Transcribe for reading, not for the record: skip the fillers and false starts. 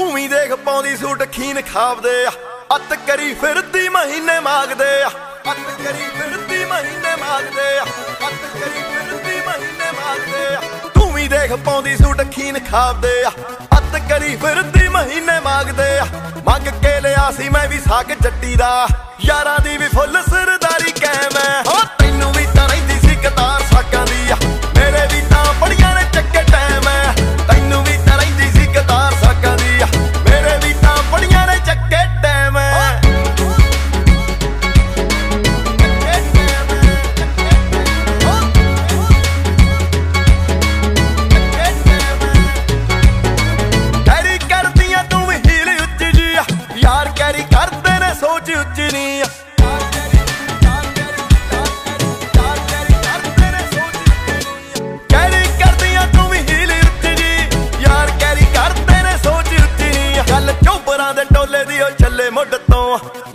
ਤੂੰ ਵੀ ਦੇਖ ਪਾਉਂਦੀ ਸੂਟ ਖੀਨ ਖਾਵਦੇ ਆ ਅੱਤ ਕਰੀ ਫਿਰਦੀ ਮਹੀਨੇ ਮੰਗਦੇ ਆ ਅੱਤ ਕਰੀ ਫਿਰਦੀ ਮਹੀਨੇ ਮੰਗਦੇ ਆ ਅੱਤ ਕਰੀ ਫਿਰਦੀ ਮਹੀਨੇ ਮੰਗਦੇ ਆ ਤੂੰ ਵੀ ਦੇਖ ਪਾਉਂਦੀ ਸੂਟ ਖੀਨ ਖਾਵਦੇ ਆ ਅੱਤ ਕਰੀ ਫਿਰਦੀ ਮਹੀਨੇ ਮੰਗਦੇ ਆ ਮੰਗ ਕੇ ਲਿਆ ਸੀ ਮੈਂ ਵੀ ਸਾਗ ਜੱਟੀ ਦਾ ਯਾਰਾਂ ਦੀ ਵੀ ਫੁੱਲ ਸਰਦਾਰੀ ਕਾਇਮ ਐ ਹੋ ਤੈਨੂੰ ਵੀ ਤਾਂ ਰਹਿੰਦੀ ਸੀ ਕਤਾਰ ਸਾਕਾਂ ਦੀ ਆ ਮੇਰੇ ਵੀ ਤਾਂ ਬੜੀਆਂ ਨੇ ਚੱਕੇ ਟਾਈਮ ਐ ਤੈਨੂੰ ਵੀ ਤਾਂ ਰਹਿੰਦੀ ਸੀ ਕਤਾਰ ਸਾਕਾਂ ਦੀ ਆ ਮੇਰੇ ਵੀ ਤਾਂ ਬੜੀਆਂ ਨੇ ਚੱਕੇ ਟਾਈਮ ਐ ਕੈਰੀ ਕਰਦੀਆਂ ਤੂੰ ਵੀ ਹੀਲ ਉੱਚੀ ਜੀ ਆ ਯਾਰ ਕੈਰੀ ਕਰਦੇ ਨੇ ਸੋਚ ਉੱਚੀ ਨਹੀਂ ਆ ਦੇ ਟੋਲੇ ਦੀ ਉਹ ਚੱਲੇ ਮੁੱਢ ਤੋਂ